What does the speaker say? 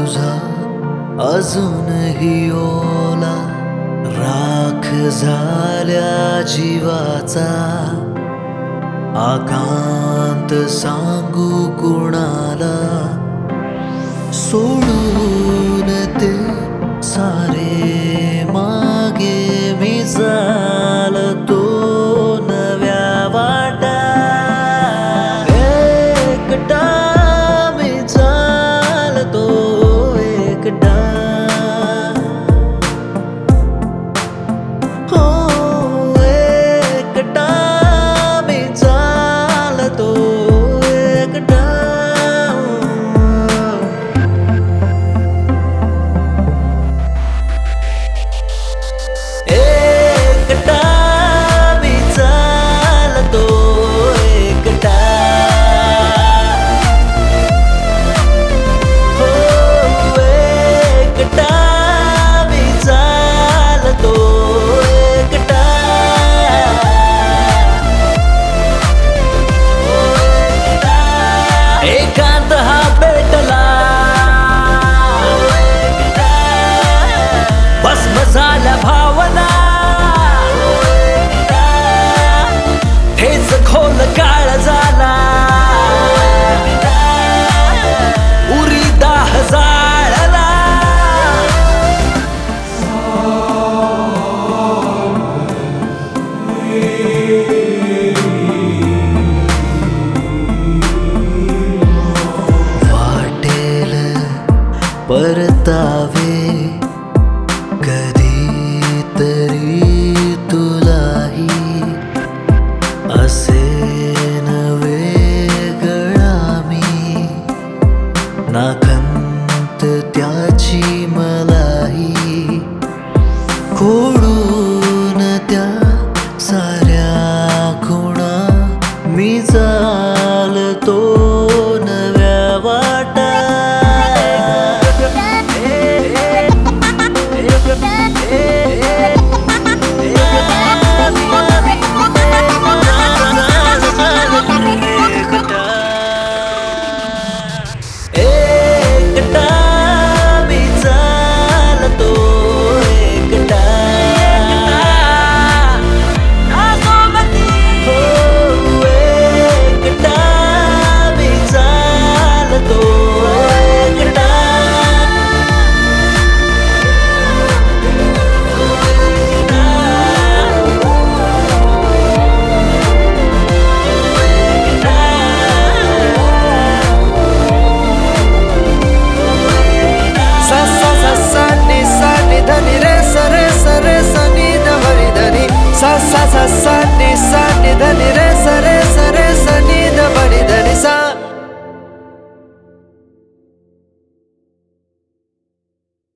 तुझा अजूनही ओला, राख झाल्या जीवाचा आकांत सांगू कुणाला. सोडून ते सारे मागे मी चालतो नव्या वाटा. एकटा मी चालतो एकटा. हो एकटा मी चालतो एकटा. एकांत हा पेटला, भस्म झाल्या भावना, हेच खोल काळ झाला, उरी दाह जाळला. परतावे कधीतरी तुलाही, असे नवे गळामी नाखंत त्याची मलाही. खोडून त्या साऱ्या खुणा मी चालतो नव्या वाटा. Sa sa sa sa ni sa ni